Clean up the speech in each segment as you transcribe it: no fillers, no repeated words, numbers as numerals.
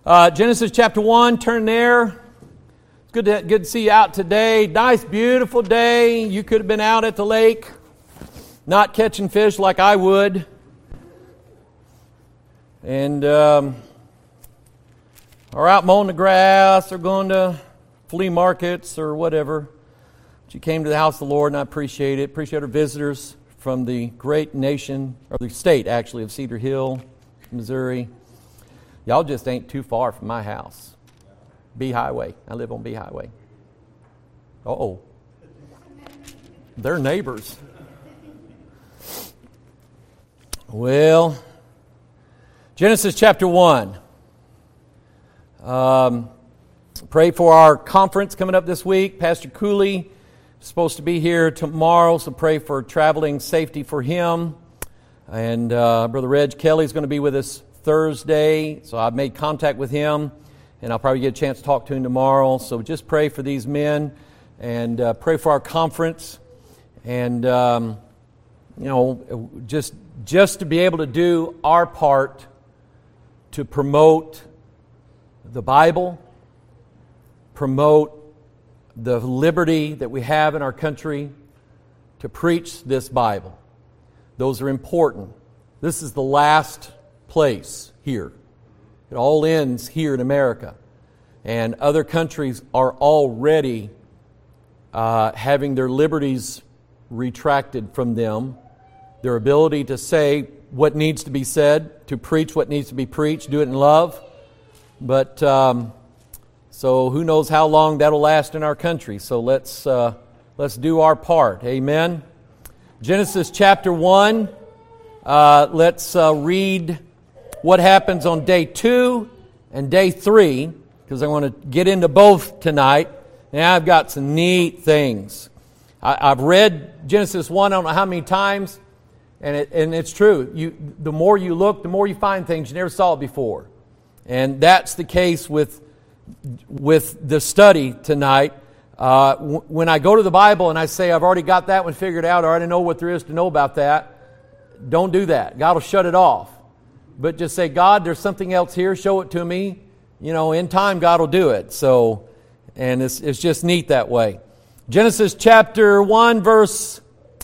Genesis chapter 1, turn there. It's good to see you out today. Nice, beautiful day. You could have been out at the lake, not catching fish like I would. And or out mowing the grass or going to flea markets or whatever. But you came to the house of the Lord, and I appreciate it. Appreciate our visitors from the great nation, or the state actually, of Cedar Hill, Missouri. Y'all just ain't too far from my house. B Highway. I live on B Highway. Uh-oh. They're neighbors. Well, Genesis chapter 1. Pray for our conference coming up this week. Pastor Cooley is supposed to be here tomorrow, so pray for traveling safety for him. And Brother Reg Kelly is going to be with us Thursday, so I've made contact with him, and I'll probably get a chance to talk to him tomorrow. So just pray for these men, and pray for our conference, and just to be able to do our part to promote the Bible, promote the liberty that we have in our country to preach this Bible. Those are important. This is the last place here. It all ends here in America. And other countries are already having their liberties retracted from them, their ability to say what needs to be said, to preach what needs to be preached, do it in love. But so who knows how long that'll last in our country. So let's do our part. Amen. Genesis chapter 1. Let's read what happens on day 2 and day 3, because I want to get into both tonight. And I've got some neat things. I've read Genesis 1 I don't know how many times, and it's true. The more you look, the more you find things you never saw before. And that's the case with the study tonight. When I go to the Bible and I say, I've already got that one figured out, or I already know what there is to know about that, don't do that. God will shut it off. But just say, God, there's something else here. Show it to me. In time, God will do it. So, and it's just neat that way. Genesis chapter 1, verse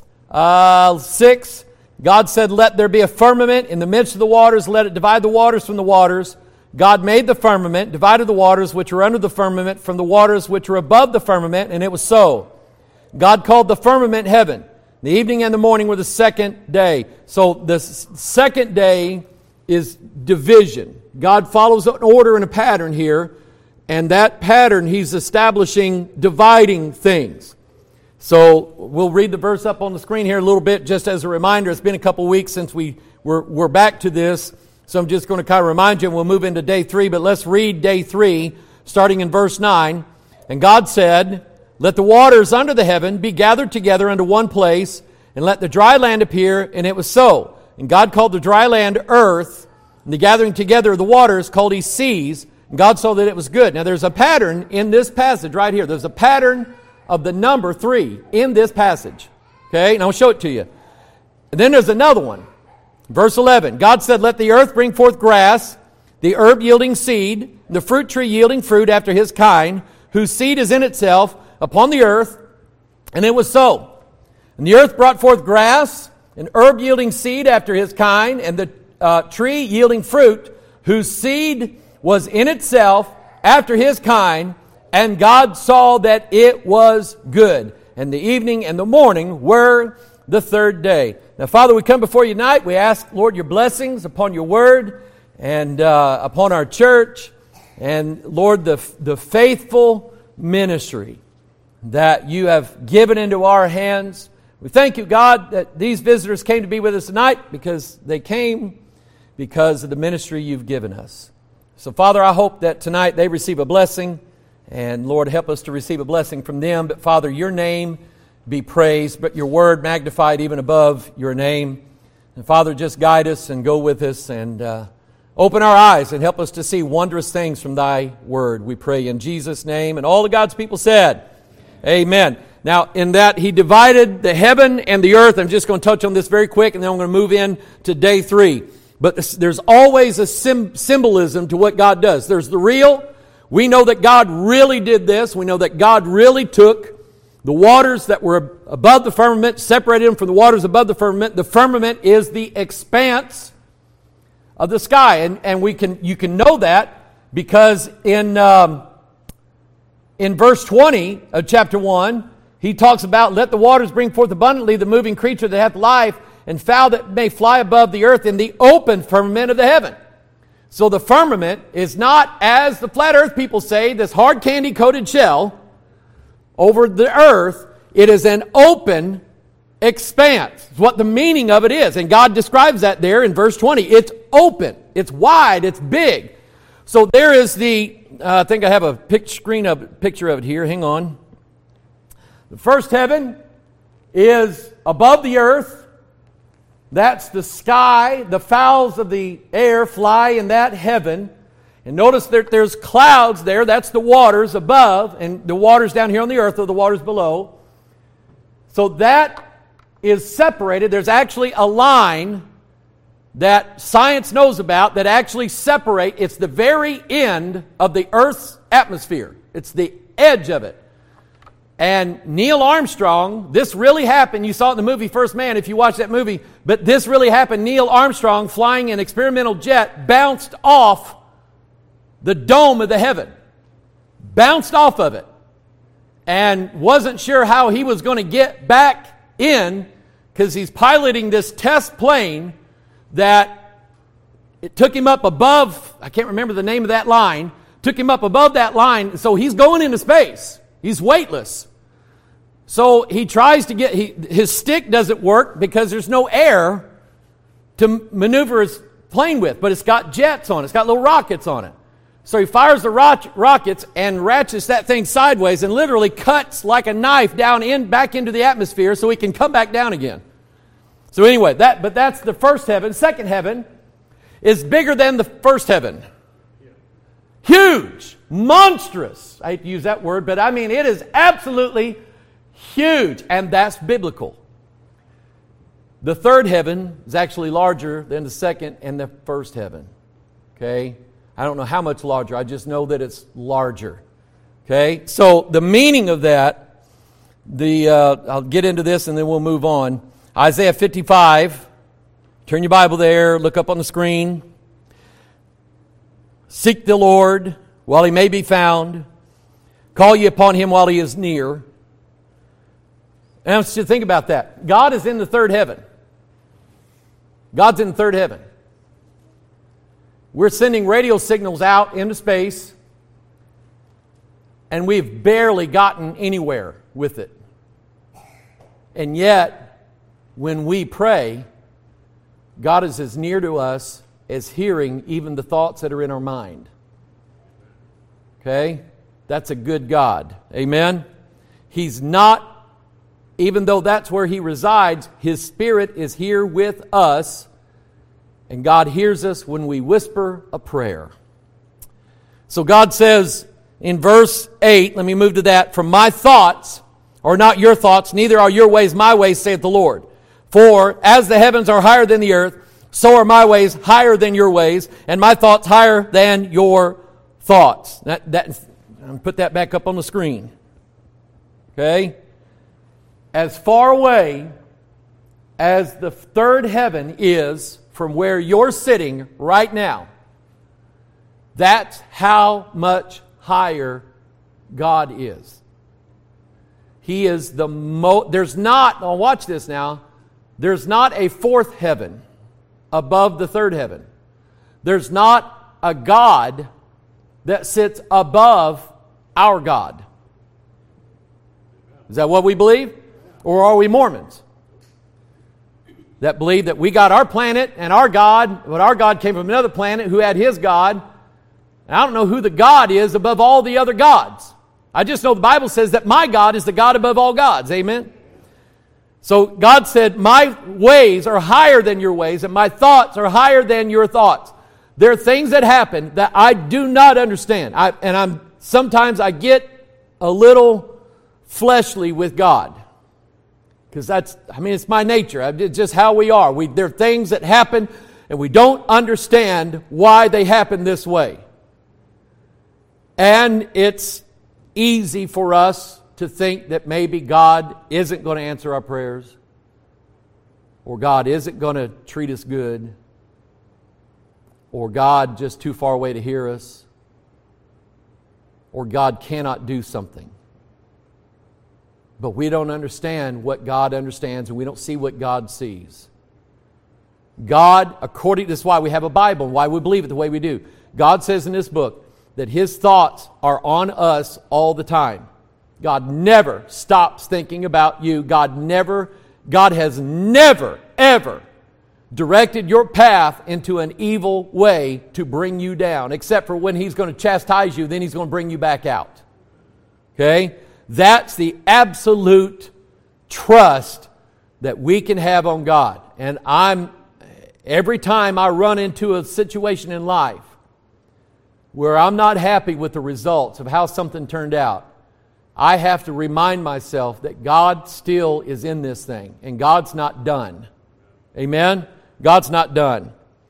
6. God said, let there be a firmament in the midst of the waters. Let it divide the waters from the waters. God made the firmament, divided the waters which are under the firmament from the waters which are above the firmament, and it was so. God called the firmament heaven. The evening and the morning were the second day. So the second day is division. God follows an order and a pattern here, and that pattern He's establishing dividing things. So we'll read the verse up on the screen here a little bit just as a reminder. It's been a couple weeks since we're back to this, so I'm just going to kind of remind you, and we'll move into day 3, but let's read day 3, starting in verse 9. And God said, let the waters under the heaven be gathered together unto one place, and let the dry land appear, and it was so. And God called the dry land earth, and the gathering together of the waters called He seas, and God saw that it was good. Now there's a pattern in this passage right here. There's a pattern of the number 3 in this passage. Okay, and I'll show it to you. And then there's another one. Verse 11, God said, let the earth bring forth grass, the herb yielding seed, the fruit tree yielding fruit after his kind, whose seed is in itself upon the earth. And it was so. And the earth brought forth grass, an herb yielding seed after his kind, and the tree yielding fruit, whose seed was in itself after his kind. And God saw that it was good. And the evening and the morning were the third day. Now, Father, we come before you tonight. We ask, Lord, your blessings upon your word and upon our church. And, Lord, the faithful ministry that you have given into our hands. We thank you, God, that these visitors came to be with us tonight because they came because of the ministry you've given us. So, Father, I hope that tonight they receive a blessing. And, Lord, help us to receive a blessing from them. But, Father, your name be praised, but your word magnified even above your name. And, Father, just guide us and go with us and open our eyes and help us to see wondrous things from thy word. We pray in Jesus' name. And all of God's people said, amen. Now, in that he divided the heaven and the earth. I'm just going to touch on this very quick, and then I'm going to move in to day 3. But there's always a symbolism to what God does. There's the real. We know that God really did this. We know that God really took the waters that were above the firmament, separated them from the waters above the firmament. The firmament is the expanse of the sky. And you can know that because in verse 20 of chapter 1, he talks about, let the waters bring forth abundantly the moving creature that hath life, and fowl that may fly above the earth in the open firmament of the heaven. So the firmament is not, as the flat earth people say, this hard candy coated shell over the earth. It is an open expanse. It's what the meaning of it is. And God describes that there in verse 20. It's open. It's wide. It's big. So there is I think I have a picture of it here. Hang on. The first heaven is above the earth. That's the sky. The fowls of the air fly in that heaven. And notice that there's clouds there. That's the waters above. And the waters down here on the earth are the waters below. So that is separated. There's actually a line that science knows about that actually separate. It's the very end of the earth's atmosphere. It's the edge of it. And Neil Armstrong, this really happened. You saw it in the movie First Man if you watched that movie. But this really happened. Neil Armstrong, flying an experimental jet, bounced off the dome of the heaven. Bounced off of it. And wasn't sure how he was going to get back in because he's piloting this test plane that it took him up above, I can't remember the name of that line, took him up above that line. So he's going into space. He's weightless. So he tries to his stick doesn't work because there's no air to maneuver his plane with, but it's got jets on it. It's got little rockets on it. So he fires the rockets and ratchets that thing sideways and literally cuts like a knife back into the atmosphere so he can come back down again. So anyway, that's the first heaven. Second heaven is bigger than the first heaven. Huge, monstrous. I hate to use that word, but I mean it is absolutely huge, and that's biblical. The third heaven is actually larger than the second and the first heaven. Okay? I don't know how much larger. I just know that it's larger. Okay? So the meaning of that, I'll get into this and then we'll move on. Isaiah 55. Turn your Bible there. Look up on the screen. Seek the Lord while he may be found. Call ye upon him while he is near. And I want you to think about that. God is in the third heaven. God's in the third heaven. We're sending radio signals out into space, and we've barely gotten anywhere with it. And yet, when we pray, God is as near to us as hearing even the thoughts that are in our mind. Okay? That's a good God. Amen? He's not, even though that's where He resides, His Spirit is here with us, and God hears us when we whisper a prayer. So God says in verse 8, let me move to that, "For my thoughts are not your thoughts, neither are your ways my ways, saith the Lord. For as the heavens are higher than the earth, so are my ways higher than your ways, and my thoughts higher than your thoughts." I'll put that back up on the screen. Okay? As far away as the third heaven is from where you're sitting right now, that's how much higher God is. He is there's not, now watch this now, there's not a fourth heaven above the third heaven. There's not a God that sits above our God. Is that what we believe? Or are we Mormons that believe that we got our planet and our God, but our God came from another planet who had his God? And I don't know who the God is above all the other gods. I just know the Bible says that my God is the God above all gods. Amen? So God said, my ways are higher than your ways, and my thoughts are higher than your thoughts. There are things that happen that I do not understand. Sometimes I get a little fleshly with God. Because it's my nature. It's just how we are. There are things that happen and we don't understand why they happen this way. And it's easy for us to think that maybe God isn't going to answer our prayers, or God isn't going to treat us good, or God just too far away to hear us, or God cannot do something. But we don't understand what God understands, and we don't see what God sees. God, this is why we have a Bible and why we believe it the way we do. God says in this book that His thoughts are on us all the time. God never stops thinking about you. God has never, ever directed your path into an evil way to bring you down, except for when He's going to chastise you, then He's going to bring you back out. Okay? That's the absolute trust that we can have on God. And every time I run into a situation in life where I'm not happy with the results of how something turned out, I have to remind myself that God still is in this thing, and God's not done. Amen? God's not done.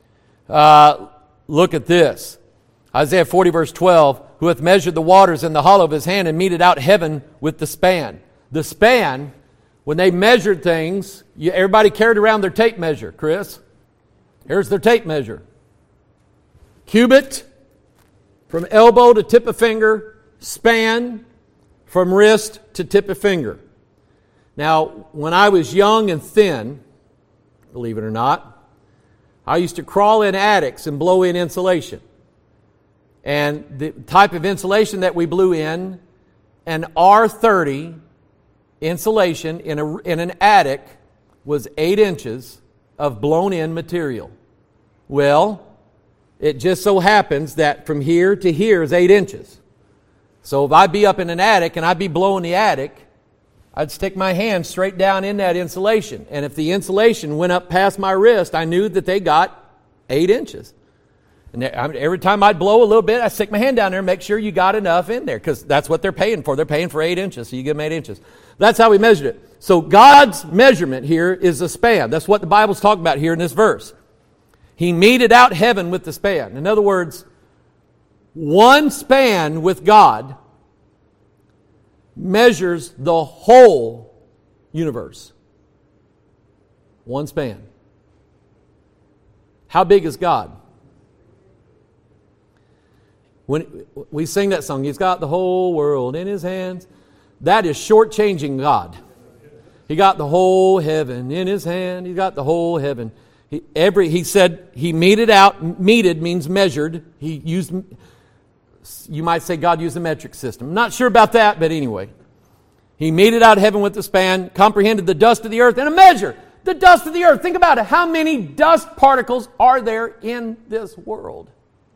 Look at this. Isaiah 40 verse 12, who hath measured the waters in the hollow of His hand and meted out heaven with the span. The span, when they measured things, everybody carried around their tape measure, Chris. Here's their tape measure. Cubit, from elbow to tip of finger. Span, from wrist to tip of finger. Now, when I was young and thin, believe it or not, I used to crawl in attics and blow in insulation. And the type of insulation that we blew in, an R30 insulation in an attic, was 8 inches of blown-in material. Well, it just so happens that from here to here is 8 inches. So if I'd be up in an attic and I'd be blowing the attic, I'd stick my hand straight down in that insulation. And if the insulation went up past my wrist, I knew that they got 8 inches. And every time I'd blow a little bit, I'd stick my hand down there and make sure you got enough in there, because that's what they're paying for. They're paying for 8 inches, so you give them 8 inches. That's how we measured it. So God's measurement here is a span. That's what the Bible's talking about here in this verse. He meted out heaven with the span. In other words, one span with God measures the whole universe. One span. How big is God? When we sing that song, He's got the whole world in His hands, that is shortchanging God. He got the whole heaven in His hand. He got the whole heaven. He said He meted out. Meted means measured. He used, you might say God used the metric system. I'm not sure about that, but anyway. He meted out heaven with the span, comprehended the dust of the earth in a measure. The dust of the earth. Think about it. How many dust particles are there in this world?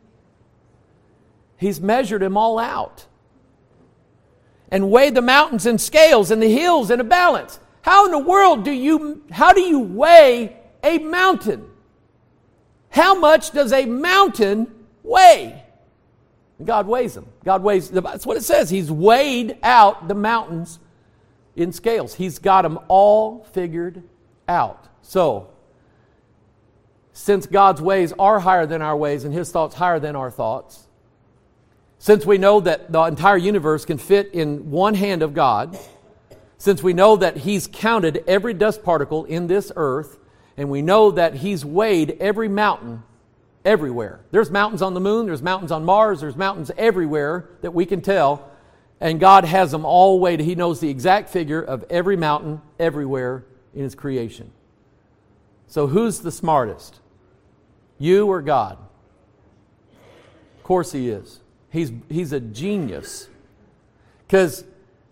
He's measured them all out. And weighed the mountains in scales and the hills in a balance. How in the world do you weigh a mountain? How much does a mountain weigh? God weighs them. That's what it says. He's weighed out the mountains in scales. He's got them all figured out. So, since God's ways are higher than our ways and His thoughts higher than our thoughts, since we know that the entire universe can fit in one hand of God, since we know that He's counted every dust particle in this earth, and we know that He's weighed every mountain everywhere. There's mountains on the moon, there's mountains on Mars, there's mountains everywhere that we can tell, and God has them all weighed. He knows the exact figure of every mountain everywhere in His creation. So who's the smartest? You or God? Of course He is. He's a genius. Because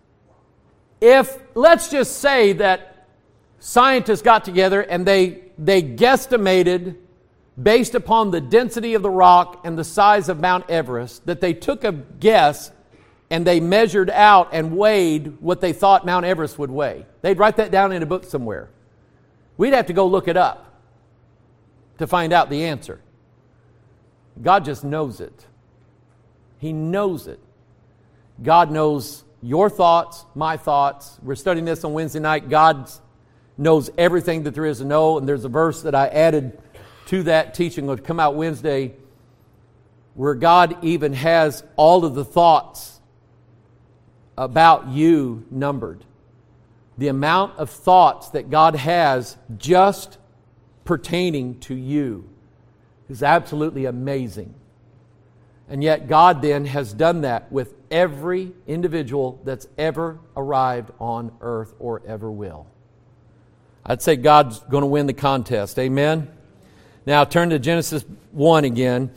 let's just say that scientists got together and they guesstimated, based upon the density of the rock and the size of Mount Everest, that they took a guess and they measured out and weighed what they thought Mount Everest would weigh. They'd write that down in a book somewhere. We'd have to go look it up to find out the answer. God just knows it. He knows it. God knows your thoughts, my thoughts. We're studying this on Wednesday night. God knows everything that there is to know. And there's a verse that I added to that teaching will come out Wednesday, where God even has all of the thoughts about you numbered. The amount of thoughts that God has just pertaining to you is absolutely amazing. And yet God then has done that with every individual that's ever arrived on earth or ever will. I'd say God's going to win the contest. Amen? Now turn to Genesis 1 again.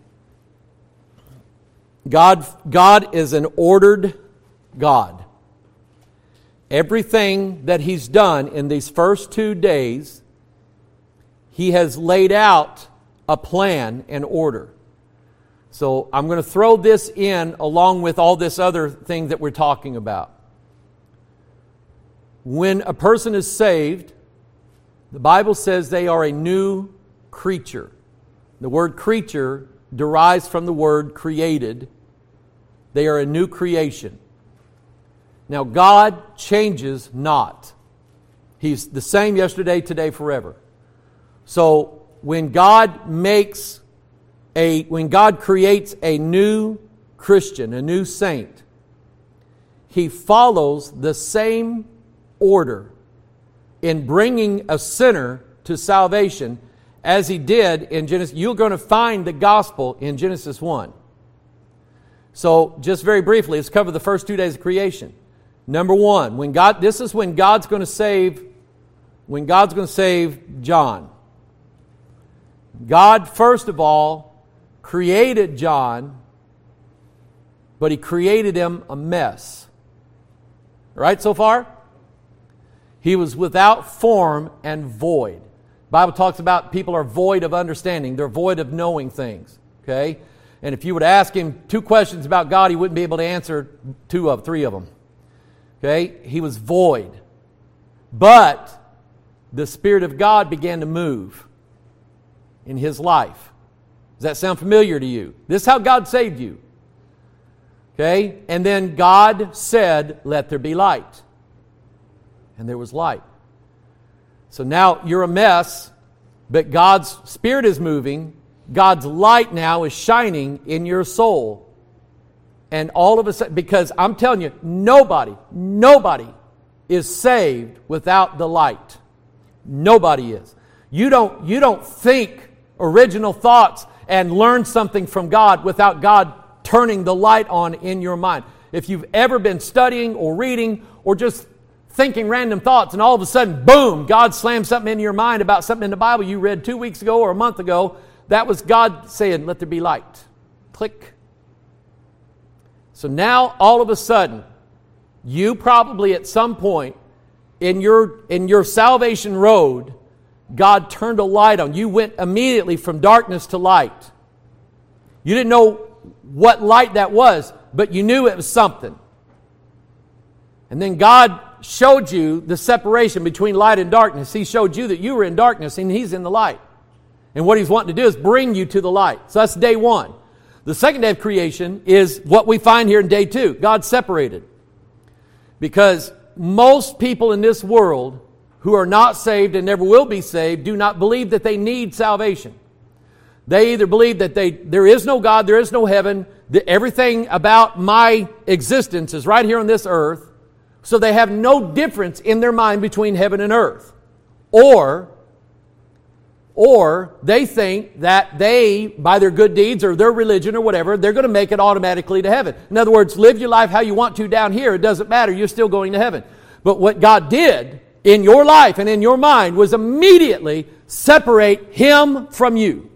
God is an ordered God. Everything that He's done in these first 2 days, He has laid out a plan and order. So I'm going to throw this in along with all this other thing that we're talking about. When a person is saved, the Bible says they are a new creature. The word creature derives from the word created. They are a new creation. Now, God changes not. He's the same yesterday, today, forever. So, when God creates a new Christian, a new saint, He follows the same order in bringing a sinner to salvation as He did in Genesis. You're going to find the gospel in Genesis 1. So, just very briefly, let's cover the first 2 days of creation. Number one, this is when God's going to save John. God, first of all, created John, but He created him a mess. Right so far? He was without form and void. The Bible talks about people are void of understanding. They're void of knowing things. Okay? And if you would ask Him 2 questions about God, He wouldn't be able to answer 3 of them. Okay? He was void. But the Spirit of God began to move in his life. Does that sound familiar to you? This is how God saved you. Okay? And then God said, "Let there be light." And there was light. So now you're a mess, but God's Spirit is moving. God's light now is shining in your soul. And all of a sudden, because I'm telling you, nobody is saved without the light. Nobody is. You don't think original thoughts and learn something from God without God turning the light on in your mind. If you've ever been studying or reading or just thinking random thoughts and all of a sudden, boom, God slams something into your mind about something in the Bible you read 2 weeks ago or a month ago, that was God saying, "Let there be light." Click. So now, all of a sudden, you probably at some point in your salvation road, God turned a light on. You went immediately from darkness to light. You didn't know what light that was, but you knew it was something. And then God showed you the separation between light and darkness. He showed you that you were in darkness and He's in the light. And what He's wanting to do is bring you to the light. So that's day one. The second day of creation is what we find here in day 2. God separated. Because most people in this world who are not saved and never will be saved do not believe that they need salvation. They either believe that there is no God, there is no heaven, that everything about my existence is right here on this earth, so they have no difference in their mind between heaven and earth. Or they think that they, by their good deeds or their religion or whatever, they're going to make it automatically to heaven. In other words, live your life how you want to down here. It doesn't matter. You're still going to heaven. But what God did in your life and in your mind was immediately separate Him from you.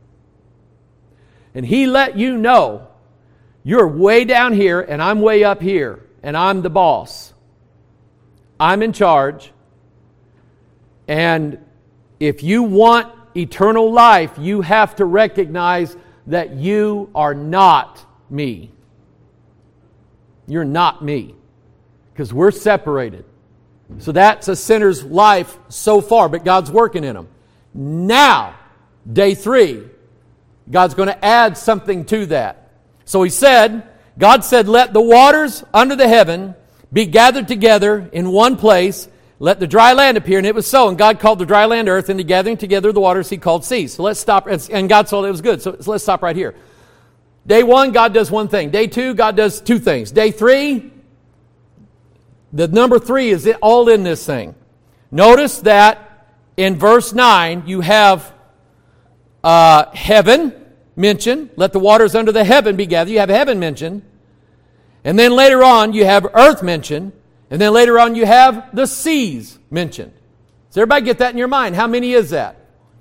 And He let you know, you're way down here and I'm way up here and I'm the boss. I'm in charge. And if you want eternal life, you have to recognize that you are not me. You're not me. Because we're separated. So that's a sinner's life so far, but God's working in them. Now, day 3, God's going to add something to that. So God said, "Let the waters under the heaven be gathered together in one place. let the dry land appear, and it was so. And God called the dry land earth, and the gathering together of the waters he called seas. So let's stop, and God saw that it was good. So let's stop right here. Day 1, God does one thing. Day 2, God does 2 things. Day 3, the number 3 is all in this thing. Notice that in verse 9, you have heaven mentioned. Let the waters under the heaven be gathered. You have heaven mentioned. And then later on, you have earth mentioned. And then later on, you have the seas mentioned. Does everybody get that in your mind? How many is that?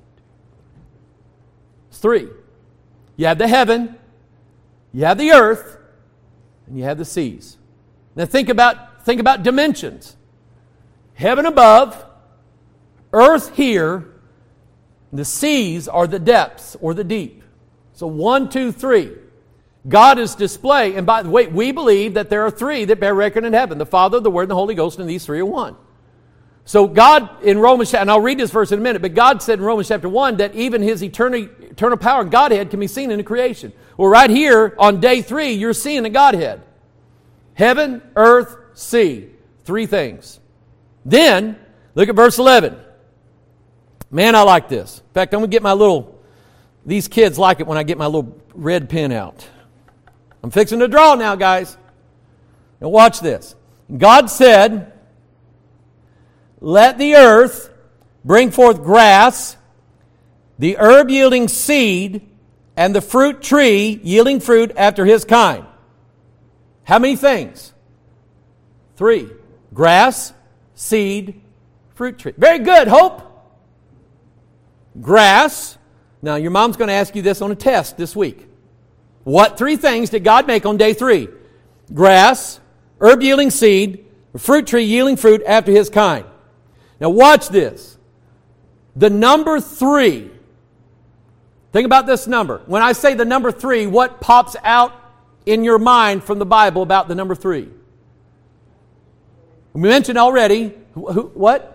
It's 3. You have the heaven, you have the earth, and you have the seas. Now think about dimensions. Heaven above, earth here, the seas are the depths or the deep. So 1, 2, 3. God is displaying, and by the way, we believe that there are 3 that bear record in heaven: the Father, the Word, and the Holy Ghost, and these 3 are one. So God in Romans, and I'll read this verse in a minute, but God said in Romans chapter 1 that even His eternal power and Godhead can be seen in the creation. Well, right here on day 3, you're seeing the Godhead. Heaven, earth, sea. 3 things. Then, look at verse 11. Man, I like this. In fact, I'm going to get these kids like it when I get my little red pen out. I'm fixing to draw now, guys. Now watch this. God said, let the earth bring forth grass, the herb yielding seed, and the fruit tree yielding fruit after his kind. How many things? 3. Grass, seed, fruit tree. Very good, Hope. Grass. Now, your mom's going to ask you this on a test this week. What 3 things did God make on day 3? Grass, herb yielding seed, a fruit tree yielding fruit after his kind. Now watch this. The number 3. Think about this number. When I say the number 3, what pops out in your mind from the Bible about the number 3? We mentioned already. What?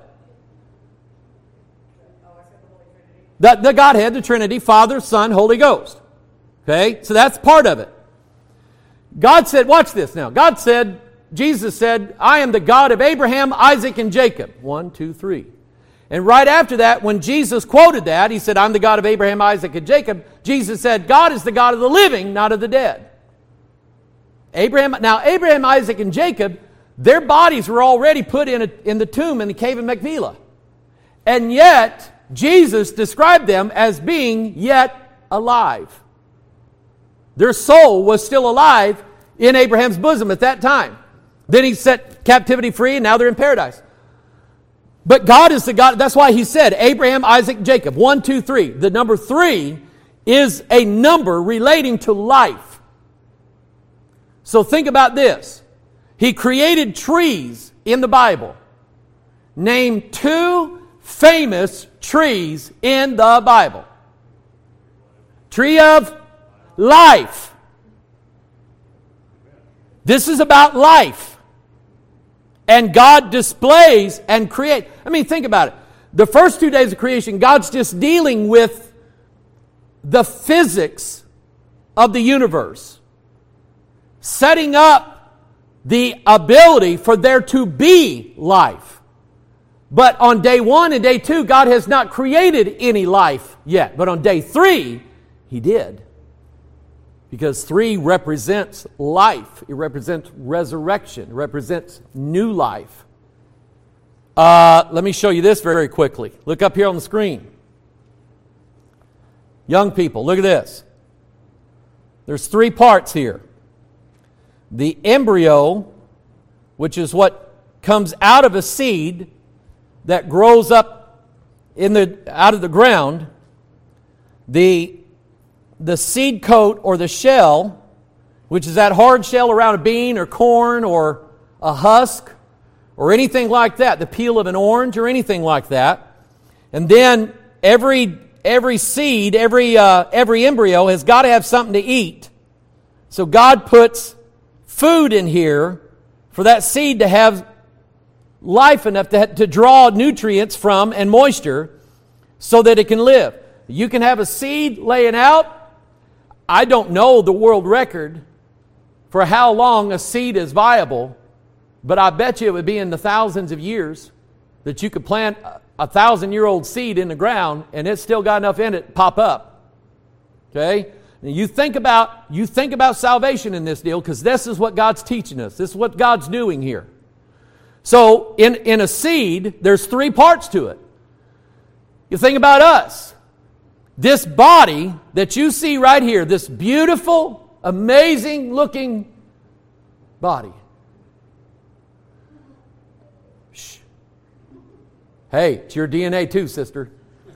The Godhead, the Trinity, Father, Son, Holy Ghost. Okay, so that's part of it. God said, watch this now. Jesus said, I am the God of Abraham, Isaac, and Jacob. 1, 2, 3. And right after that, when Jesus quoted that, he said, I'm the God of Abraham, Isaac, and Jacob. Jesus said, God is the God of the living, not of the dead. Abraham, Isaac, and Jacob, their bodies were already put in the tomb in the cave of Machpelah. And yet, Jesus described them as being yet alive. Their soul was still alive in Abraham's bosom at that time. Then he set captivity free, and now they're in paradise. But God is the God. That's why he said, Abraham, Isaac, Jacob. 1, 2, 3. The number 3 is a number relating to life. So think about this. He created trees in the Bible. Name 2 famous trees in the Bible. Tree of life. This is about life. And God displays and creates. I mean, think about it. The first 2 days of creation, God's just dealing with the physics of the universe. Setting up the ability for there to be life. But on day 1 and day 2, God has not created any life yet. But on day 3, He did. Because 3 represents life. It represents resurrection. It represents new life. Let me show you this very quickly. Look up here on the screen. Young people, look at this. There's 3 parts here. The embryo, which is what comes out of a seed that grows up out of the ground. The seed coat or the shell, which is that hard shell around a bean or corn or a husk or anything like that, the peel of an orange or anything like that. And then every seed, every embryo has got to have something to eat. So God puts food in here for that seed to have life enough to draw nutrients from and moisture so that it can live. You can have a seed laying out. I don't know the world record for how long a seed is viable, but I bet you it would be in the thousands of years that you could plant a 1,000-year-old seed in the ground and it's still got enough in it to pop up. Okay? And you think about salvation in this deal, because this is what God's teaching us. This is what God's doing here. So in a seed, there's 3 parts to it. You think about us. This body that you see right here, this beautiful, amazing looking body. Shh. Hey, it's your DNA too, sister.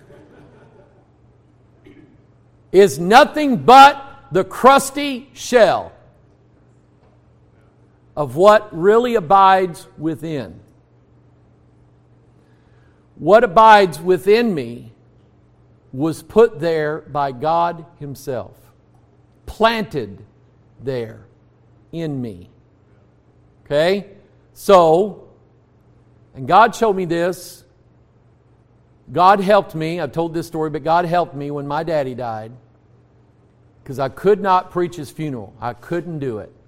Is nothing but the crusty shell of what really abides within. What abides within me was put there by God Himself, planted there in me. Okay? So, and God showed me this. God helped me. I've told this story, but God helped me when my daddy died, because I could not preach his funeral. I couldn't do it.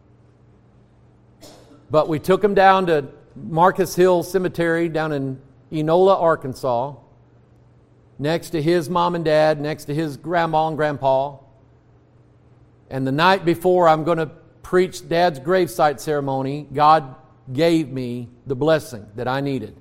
But we took him down to Marcus Hill Cemetery down in Enola, Arkansas, next to his mom and dad, next to his grandma and grandpa. And the night before I'm going to preach Dad's gravesite ceremony, God gave me the blessing that I needed.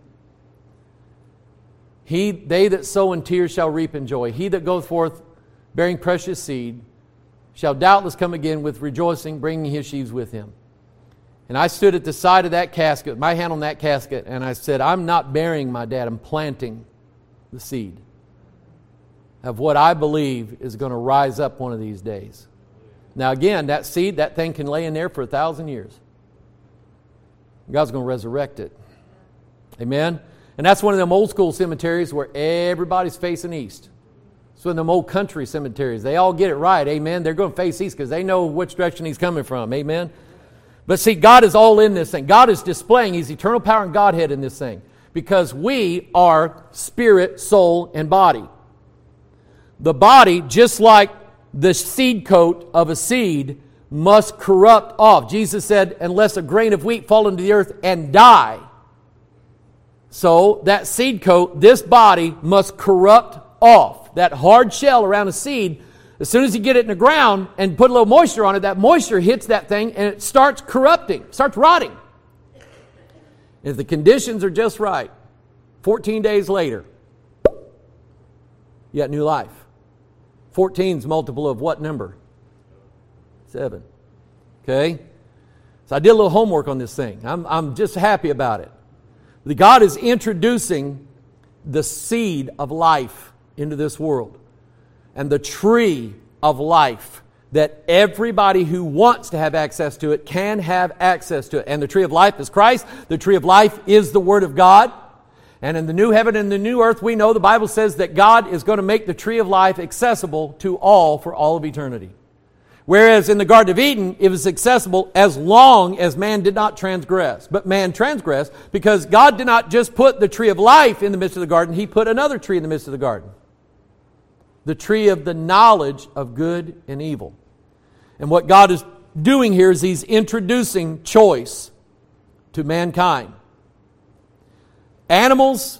They that sow in tears shall reap in joy. He that goeth forth bearing precious seed shall doubtless come again with rejoicing, bringing his sheaves with him. And I stood at the side of that casket, my hand on that casket, and I said, I'm not burying my dad, I'm planting the seed of what I believe is going to rise up one of these days. Now again, that seed, that thing can lay in there for 1,000 years. God's going to resurrect it. Amen? And that's one of them old school cemeteries where everybody's facing east. It's one of them old country cemeteries. They all get it right. Amen? They're going to face east because they know which direction He's coming from. Amen? But see, God is all in this thing. God is displaying His eternal power and Godhead in this thing, because we are spirit, soul, and body. The body, just like the seed coat of a seed, must corrupt off. Jesus said, unless a grain of wheat fall into the earth and die. So that seed coat, this body, must corrupt off. That hard shell around a seed, as soon as you get it in the ground and put a little moisture on it, that moisture hits that thing and it starts corrupting, starts rotting. If the conditions are just right, 14 days later, you got new life. 14 is multiple of what number? 7. Okay? So I did a little homework on this thing. I'm just happy about it. God is introducing the seed of life into this world. And the tree of life, that everybody who wants to have access to it can have access to it. And the tree of life is Christ. The tree of life is the Word of God. And in the new heaven and the new earth, we know the Bible says that God is going to make the tree of life accessible to all for all of eternity. Whereas in the Garden of Eden, it was accessible as long as man did not transgress. But man transgressed because God did not just put the tree of life in the midst of the garden. He put another tree in the midst of the garden. The tree of the knowledge of good and evil. And what God is doing here is He's introducing choice to mankind. Animals,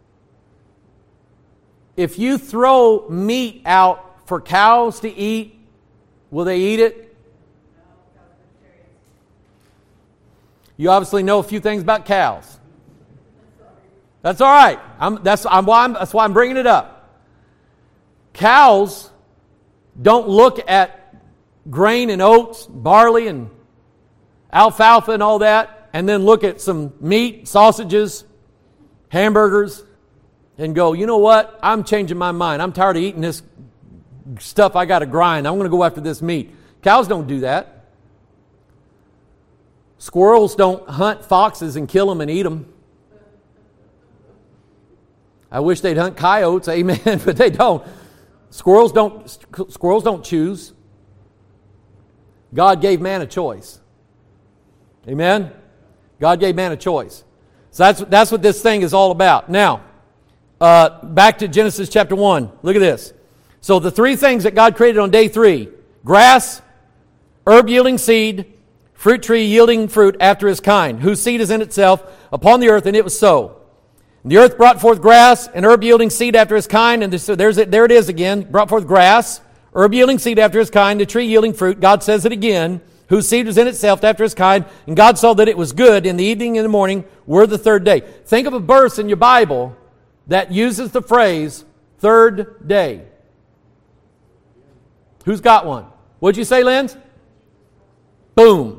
if you throw meat out for cows to eat, will they eat it? You obviously know a few things about cows. That's all right. That's why I'm bringing it up. Cows don't look at grain and oats, barley and alfalfa and all that, and then look at some meat, sausages, hamburgers, and go, you know what? I'm changing my mind. I'm tired of eating this stuff I got to grind. I'm going to go after this meat. Cows don't do that. Squirrels don't hunt foxes and kill them and eat them. I wish they'd hunt coyotes, amen, but they don't. Squirrels don't choose. God gave man a choice. Amen? God gave man a choice. So that's what this thing is all about. Now, back to Genesis chapter 1. Look at this. So the 3 things that God created on day 3. Grass, herb yielding seed, fruit tree yielding fruit after his kind, whose seed is in itself upon the earth, and it was so. And the earth brought forth grass, and herb yielding seed after his kind. And so there it is again. Brought forth grass, herb yielding seed after his kind, the tree yielding fruit. God says it again, whose seed was in itself after his kind. And God saw that it was good. In the evening and the morning were the third day. Think of a verse in your Bible that uses the phrase third day. Who's got one? What'd you say, Linz? Boom.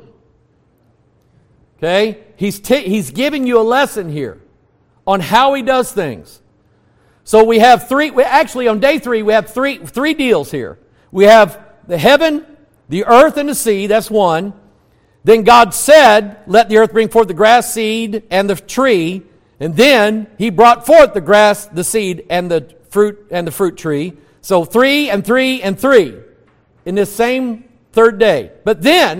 Okay? He's giving you a lesson here on how he does things. So we have actually on day 3, we have three deals here. We have the heaven, the earth, and the sea. That's one. Then God said, let the earth bring forth the grass seed and the tree. And then he brought forth the grass, the seed, and the fruit tree. So 3 and 3 and 3 in this same third day. But then,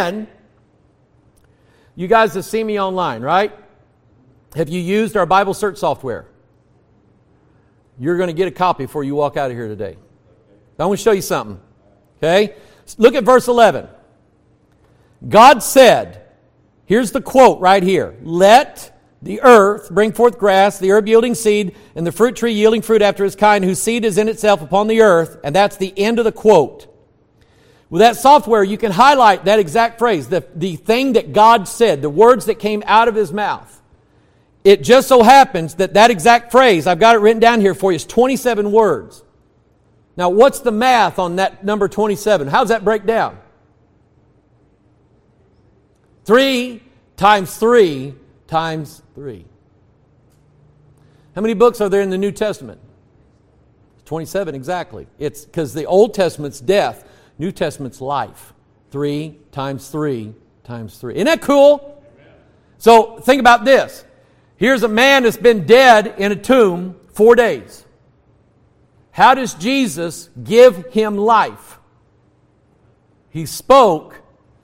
you guys have seen me online, right? Have you used our Bible search software? You're going to get a copy before you walk out of here today. I want to show you something. Okay? Look at verse 11. God said, here's the quote right here. Let the earth bring forth grass, the herb yielding seed, and the fruit tree yielding fruit after his kind, whose seed is in itself upon the earth. And that's the end of the quote. With that software, you can highlight that exact phrase, the thing that God said, the words that came out of his mouth. It just so happens that exact phrase, I've got it written down here for you, is 27 words. Now, what's the math on that number 27? How does that break down? 3 times 3 times 3. How many books are there in the New Testament? 27 exactly. It's because the Old Testament's death, New Testament's life. 3 times 3 times 3. Isn't that cool? So think about this. Here's a man that's been dead in a tomb 4 days. How does Jesus give him life? He spoke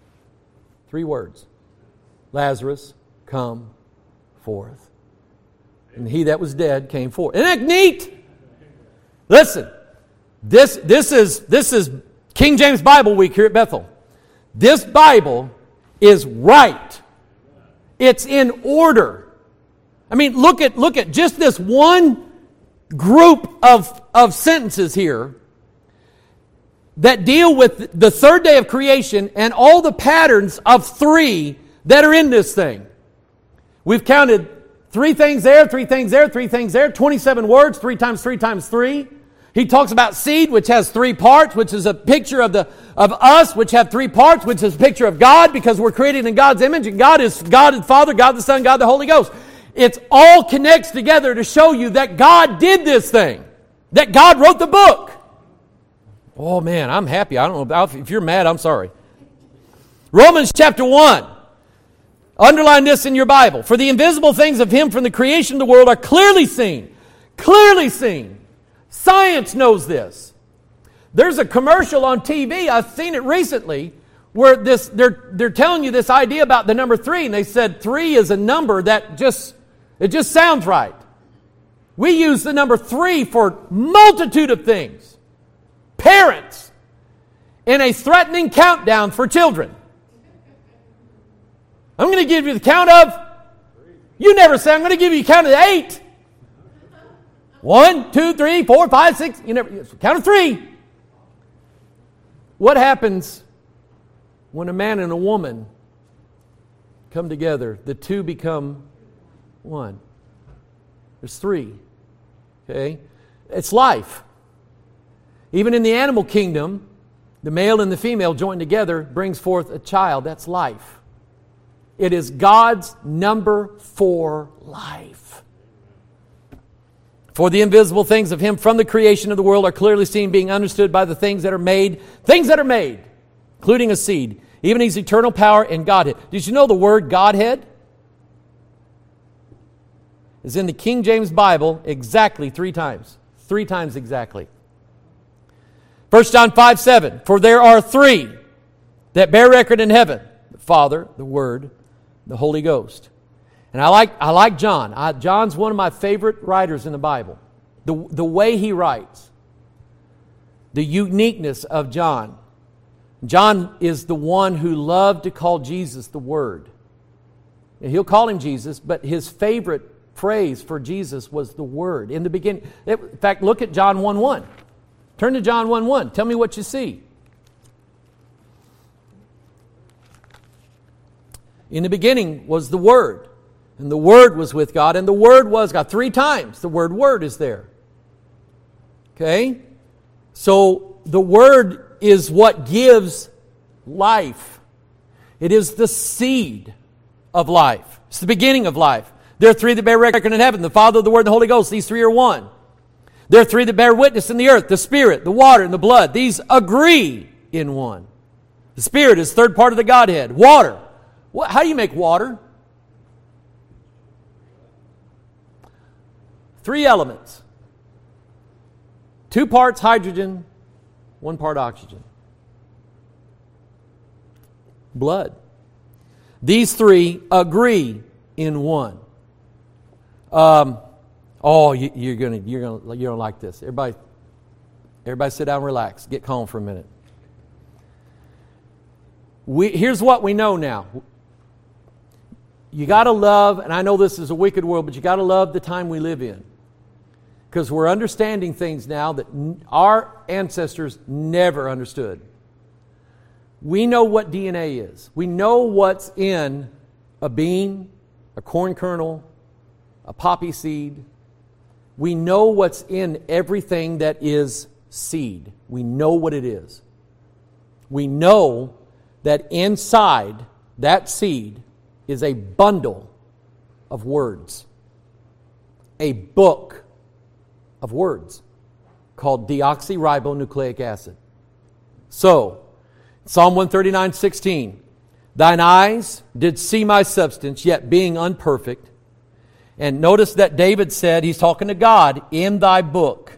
3 words. Lazarus, come forth. And he that was dead came forth. Isn't that neat? Listen, this is King James Bible Week here at Bethel. This Bible is right. It's in order. I mean, look at just this one group of sentences here that deal with the third day of creation and all the patterns of 3 that are in this thing. We've counted 3 things there, 3 things there, 3 things there, 27 words, 3 times 3 times 3. He talks about seed, which has 3 parts, which is a picture of us, which have 3 parts, which is a picture of God, because we're created in God's image, and God is God the Father, God the Son, God the Holy Ghost. It all connects together to show you that God did this thing, that God wrote the book. Oh man, I'm happy. I don't know if you're mad, I'm sorry. Romans chapter 1. Underline this in your Bible. For the invisible things of Him from the creation of the world are clearly seen. Clearly seen. Science knows this. There's a commercial on TV, I've seen it recently, where they're telling you this idea about the number 3, and they said 3 is a number that just sounds right. We use the number 3 for multitude of things. Parents in a threatening countdown for children. I'm going to give you the count of, you never say, I'm going to give you a count of 8. 1, 2, 3, 4, 5, 6, you never, count of 3. What happens when a man and a woman come together? The 2 become 1. There's 3. Okay? It's life. Even in the animal kingdom, the male and the female joined together brings forth a child. That's life. It is God's number for life. For the invisible things of Him from the creation of the world are clearly seen, being understood by the things that are made, including a seed, even His eternal power and Godhead. Did you know the word Godhead is in the King James Bible exactly 3 times? 3 times exactly. 1 John 5:7. For there are 3 that bear record in heaven: the Father, the Word, the Holy Ghost. And I like John. John's one of my favorite writers in the Bible. The way he writes, the uniqueness of John. John is the one who loved to call Jesus the Word. And he'll call Him Jesus, but his favorite phrase for Jesus was the Word. In the beginning, in fact, look at John 1:1. Turn to John 1:1. Tell me what you see. In the beginning was the Word, and the Word was with God, and the Word was God. 3 times the word is there. Okay? So the Word is what gives life. It is the seed of life. It's the beginning of life. There are 3 that bear record in heaven, the Father, the Word, and the Holy Ghost. These 3 are one. There are 3 that bear witness in the earth, the Spirit, the water, and the blood. These agree in one. The Spirit is the third part of the Godhead. Water. How do you make water? 3 elements. 2 parts hydrogen, 1 part oxygen. Blood. These 3 agree in one. You're gonna like this. Everybody sit down, relax, get calm for a minute. Here's what we know now. You got to love, and I know this is a wicked world, but you got to love the time we live in, because we're understanding things now that our ancestors never understood. We know what DNA is. We know what's in a bean, a corn kernel, a poppy seed. We know what's in everything that is seed. We know what it is. We know that inside that seed is a bundle of words, a book of words called deoxyribonucleic acid. So, Psalm 139:16, thine eyes did see my substance, yet being unperfect. And notice that David said, he's talking to God, in thy book,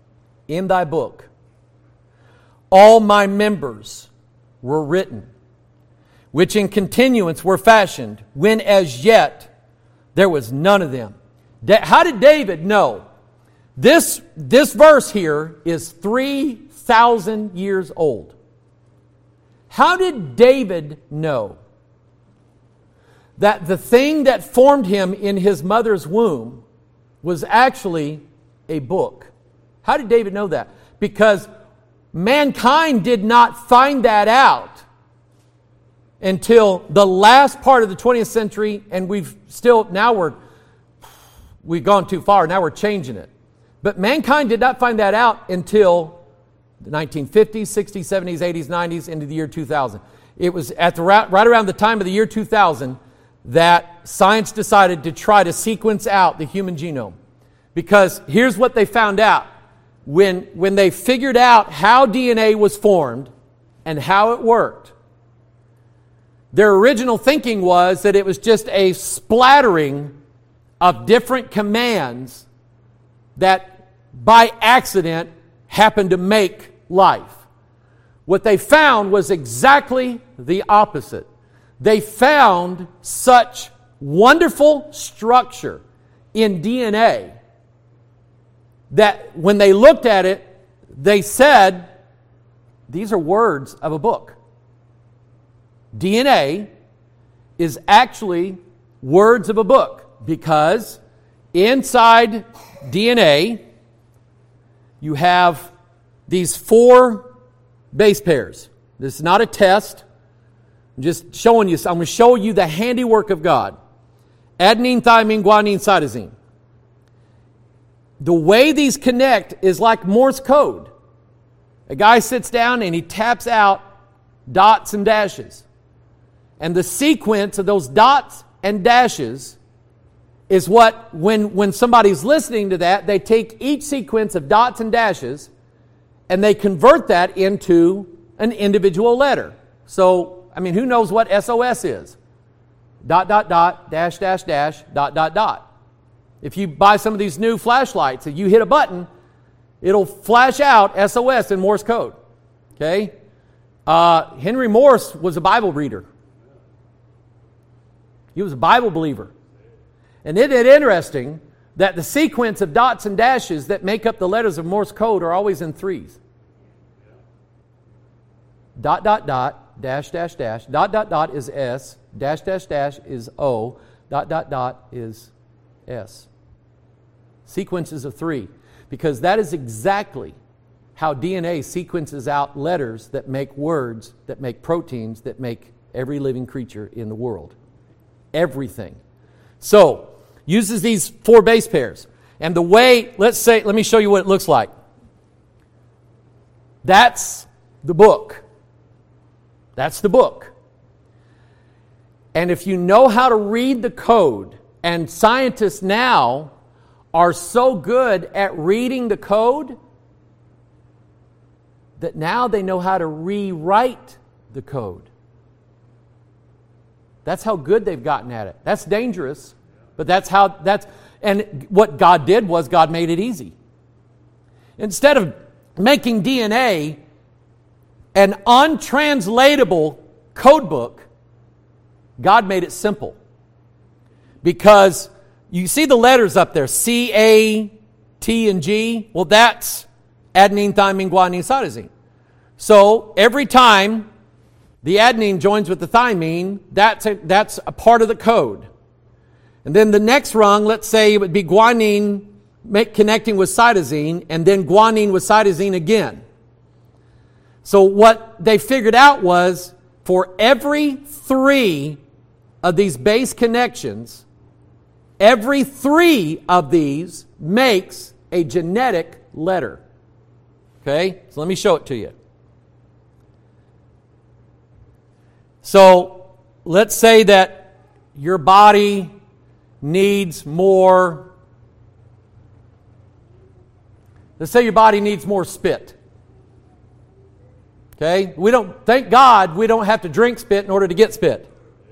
all my members were written, which in continuance were fashioned, when as yet there was none of them. How did David know? This verse here is 3,000 years old. How did David know that the thing that formed him in his mother's womb was actually a book? How did David know that? Because mankind did not find that out until the last part of the 20th century, and we've gone too far. Now we're changing it. But mankind did not find that out until the 1950s, 60s, 70s, 80s, 90s, into the year 2000. It was at right around the time of the year 2000 that science decided to try to sequence out the human genome. Because here's what they found out. When they figured out how DNA was formed and how it worked, their original thinking was that it was just a splattering of different commands that by accident happened to make life. What they found was exactly the opposite. They found such wonderful structure in DNA that when they looked at it, they said, these are words of a book. DNA is actually words of a book, because inside DNA you have these 4 base pairs. This is not a test. I'm just showing you. I'm going to show you the handiwork of God. Adenine, thymine, guanine, cytosine. The way these connect is like Morse code. A guy sits down and he taps out dots and dashes. And the sequence of those dots and dashes is what, when somebody's listening to that, they take each sequence of dots and dashes and they convert that into an individual letter. So, who knows what SOS is? ... dash, dash, dash, ... If you buy some of these new flashlights and you hit a button, it'll flash out SOS in Morse code. Okay? Henry Morse was a Bible reader. He was a Bible believer. And isn't it interesting that the sequence of dots and dashes that make up the letters of Morse code are always in 3s? ... dash, dash, dash, ... is S, dash, dash, dash is O, ... is S. Sequences of 3. Because that is exactly how DNA sequences out letters that make words, that make proteins, that make every living creature in the world. Everything. So, uses these 4 base pairs. And the way, let me show you what it looks like. That's the book. That's the book. And if you know how to read the code, and scientists now are so good at reading the code that now they know how to rewrite the code. That's how good they've gotten at it. That's dangerous, but and what God did was God made it easy. Instead of making DNA an untranslatable code book, God made it simple. Because you see the letters up there, C, A, T, and G. Well, that's adenine, thymine, guanine, cytosine. So every time the adenine joins with the thymine, that's a part of the code. And then the next rung, let's say it would be guanine connecting with cytosine, and then guanine with cytosine again. So what they figured out was for every 3 of these base connections, every 3 of these makes a genetic letter. Okay? So let me show it to you. So let's say that your body needs more. Let's say your body needs more spit. Okay? Thank God we don't have to drink spit in order to get spit.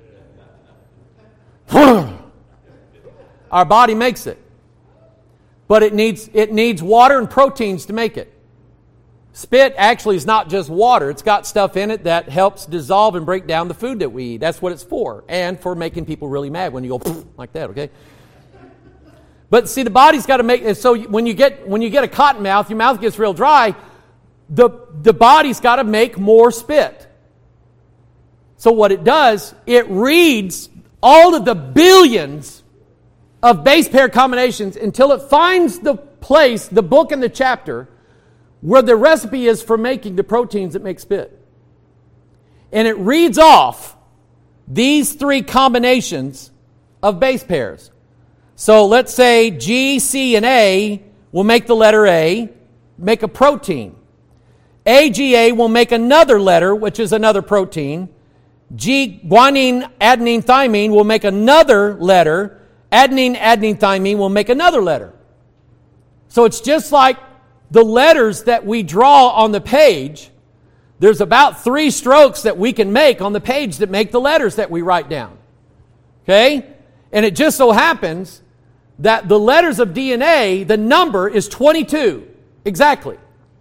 Our body makes it. But it needs water and proteins to make it. Spit actually is not just water. It's got stuff in it that helps dissolve and break down the food that we eat. That's what it's for. And for making people really mad when you go like that, okay? But see, the body's got to make it so when you get a cotton mouth, your mouth gets real dry, the body's got to make more spit. So what it does, it reads all of the billions of base pair combinations until it finds the place, the book and the chapter, where the recipe is for making the proteins that make spit. And it reads off these 3 combinations of base pairs. So let's say G, C, and A will make the letter A, make a protein. AGA will make another letter, which is another protein. Guanine, adenine, thymine will make another letter. Adenine, thymine will make another letter. So it's just like the letters that we draw on the page. There's about 3 strokes that we can make on the page that make the letters that we write down. Okay? And it just so happens that the letters of DNA, the number is 22. Exactly.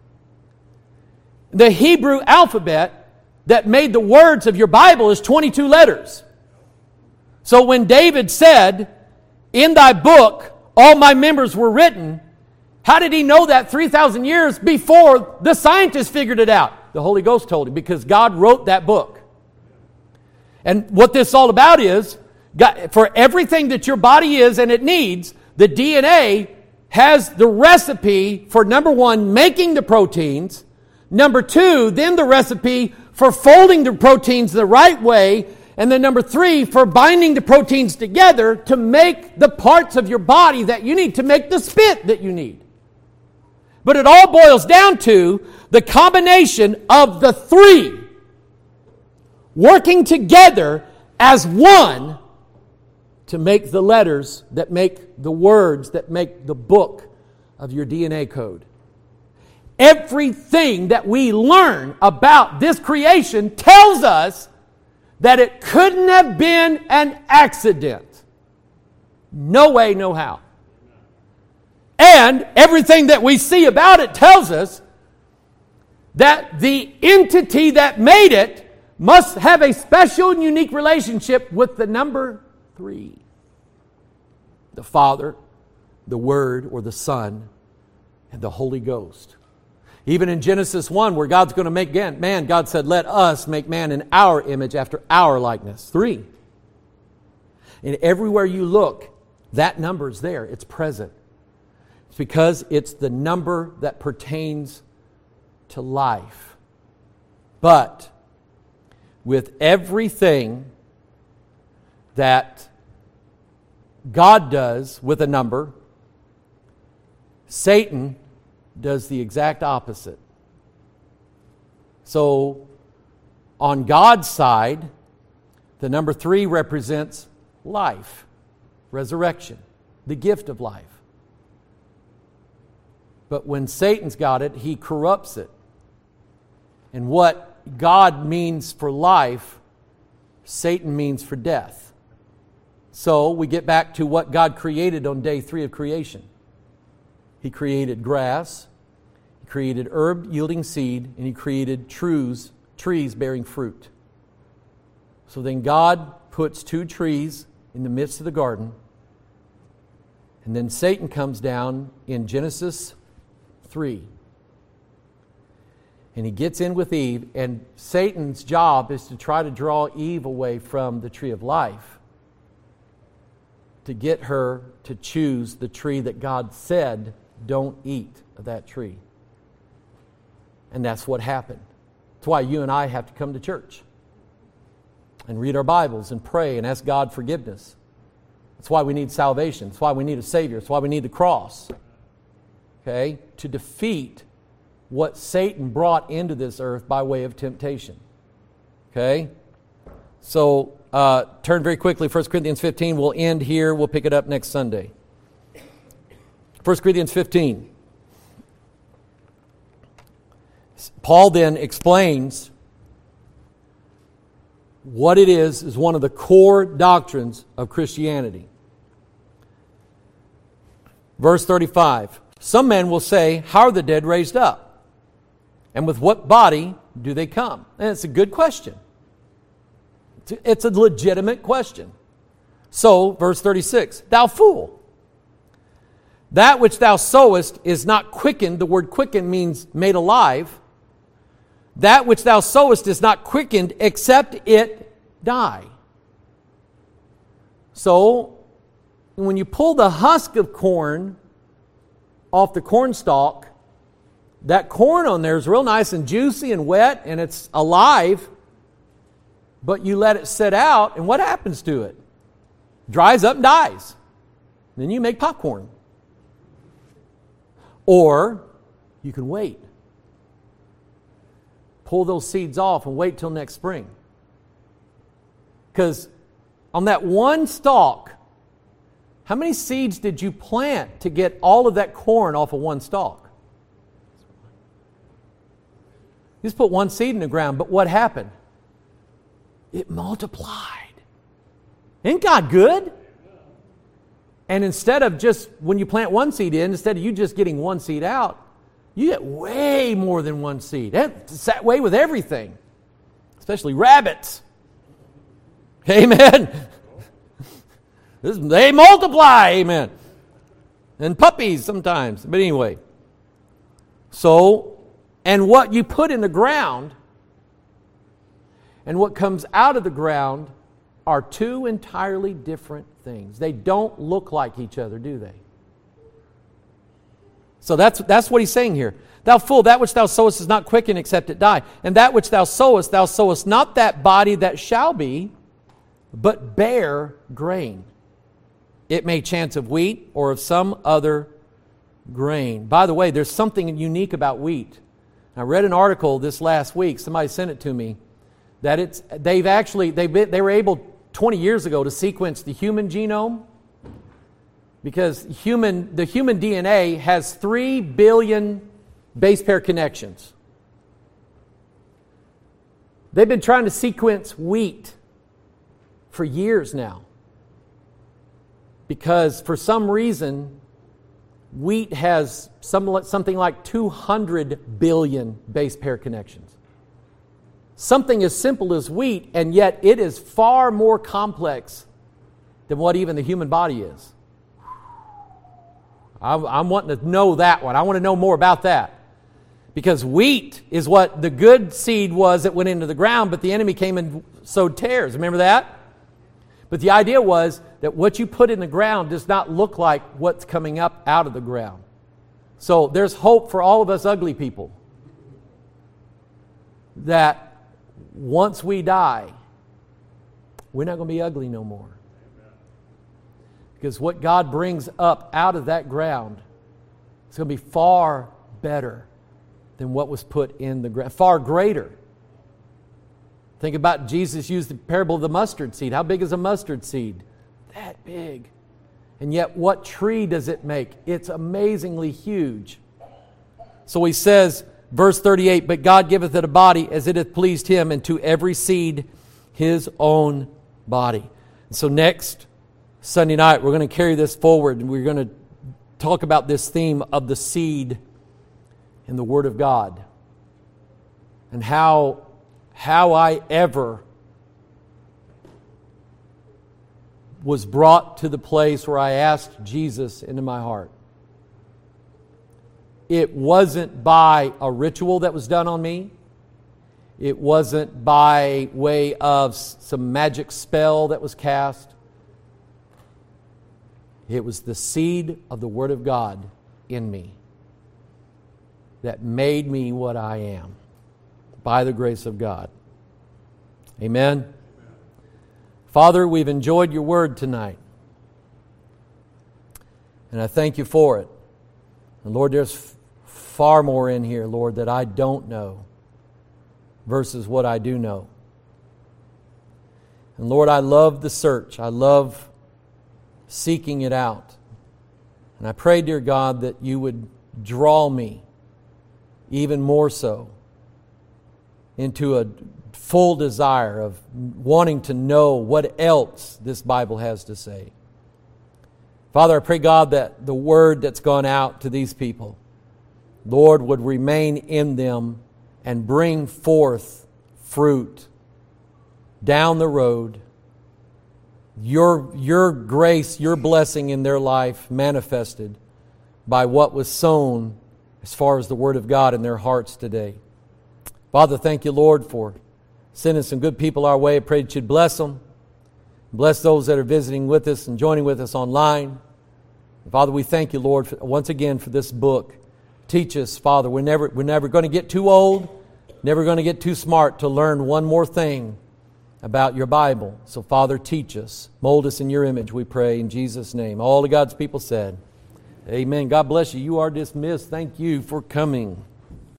The Hebrew alphabet that made the words of your Bible is 22 letters. So when David said, "In thy book all my members were written," how did he know that 3,000 years before the scientists figured it out? The Holy Ghost told him, because God wrote that book. And what this is all about is, for everything that your body is and it needs, the DNA has the recipe for, number 1, making the proteins. Number 2, then the recipe for folding the proteins the right way. And then number 3, for binding the proteins together to make the parts of your body that you need to make the spit that you need. But it all boils down to the combination of the 3 working together as one to make the letters that make the words that make the book of your DNA code. Everything that we learn about this creation tells us that it couldn't have been an accident. No way, no how. And everything that we see about it tells us that the entity that made it must have a special and unique relationship with the number 3. The Father, the Word, or the Son, and the Holy Ghost. Even in Genesis 1, where God's going to make man, God said, "Let us make man in our image after our likeness." 3. And everywhere you look, That number is there. It's present. It's because it's the number that pertains to life. But with everything that God does with a number, Satan does the exact opposite. So, on God's side, the number 3 represents life, resurrection, the gift of life. But when Satan's got it, he corrupts it. And what God means for life, Satan means for death. So we get back to what God created on day 3 of creation. He created grass, He created herb yielding seed, and He created trees bearing fruit. So then God puts 2 trees in the midst of the garden, and then Satan comes down in Genesis 3. And he gets in with Eve, and Satan's job is to try to draw Eve away from the tree of life, to get her to choose the tree that God said, don't eat of that tree. And that's what happened. That's why you and I have to come to church and read our Bibles and pray and ask God forgiveness. That's why we need salvation. That's why we need a Savior. That's why we need the cross. Okay? To defeat what Satan brought into this earth by way of temptation. Okay? So, turn very quickly, 1 Corinthians 15. We'll end here. We'll pick it up next Sunday. 1 Corinthians 15. Paul then explains what it is one of the core doctrines of Christianity. Verse 35. Some men will say, how are the dead raised up? And with what body do they come? And it's a good question. It's a legitimate question. So, verse 36, thou fool, that which thou sowest is not quickened. The word quickened means made alive. That which thou sowest is not quickened except it die. So, when you pull the husk of corn off the corn stalk, that corn on there is real nice and juicy and wet and it's alive, but you let it sit out, and what happens to it? Dries up and dies. Then you make popcorn. Or you can wait. Pull those seeds off and wait till next spring. Because on that one stalk, how many seeds did you plant to get all of that corn off of one stalk? You just put one seed in the ground, but what happened? It multiplied. Ain't God good? And instead of just, when you plant one seed in, instead of you just getting one seed out, you get way more than one seed. It's that way with everything, especially rabbits. Amen. They multiply, amen. And puppies sometimes. But anyway. So, and what you put in the ground and what comes out of the ground are 2 entirely different things. They don't look like each other, do they? So that's what he's saying here. Thou fool, that which thou sowest is not quickened except it die. And that which thou sowest not that body that shall be, but bare grain. It may chance of wheat or of some other grain. By the way, there's something unique about wheat. I read an article this last week. Somebody sent it to me. That they were able 20 years ago to sequence the human genome, because the human DNA has 3 billion base pair connections. They've been trying to sequence wheat for years now, because for some reason wheat has something like 200 billion base pair connections. Something as simple as wheat, and yet it is far more complex than what even the human body is. I'm wanting to know that one. I want to know more about that. Because wheat is what the good seed was that went into the ground, but the enemy came and sowed tares. Remember that? But the idea was that what you put in the ground does not look like what's coming up out of the ground. So there's hope for all of us ugly people. That once we die, we're not going to be ugly no more. Because what God brings up out of that ground is going to be far better than what was put in the ground. Far greater. Think about Jesus used the parable of the mustard seed. How big is a mustard seed? That big. And yet what tree does it make? It's amazingly huge. So he says, verse 38, but God giveth it a body as it hath pleased Him, and to every seed his own body. And so next Sunday night, we're going to carry this forward, and we're going to talk about this theme of the seed in the Word of God, and how I ever was brought to the place where I asked Jesus into my heart. It wasn't by a ritual that was done on me. It wasn't by way of some magic spell that was cast. It was the seed of the Word of God in me that made me what I am by the grace of God. Amen. Father, we've enjoyed your Word tonight. And I thank you for it. And Lord, there's far more in here, Lord, that I don't know versus what I do know. And Lord, I love the search. I love seeking it out. And I pray, dear God, that you would draw me even more so into a full desire of wanting to know what else this Bible has to say. Father, I pray, God, that the word that's gone out to these people, Lord, would remain in them and bring forth fruit down the road. Your grace, your blessing in their life manifested by what was sown as far as the Word of God in their hearts today. Father, thank you, Lord, for sending some good people our way. I pray that you'd bless them. Bless those that are visiting with us and joining with us online. Father, we thank you, Lord, once again for this book. Teach us, Father. We're never going to get too old, never going to get too smart to learn one more thing about your Bible. So, Father, teach us. Mold us in your image, we pray, in Jesus' name. All of God's people said, amen. God bless you. You are dismissed. Thank you for coming.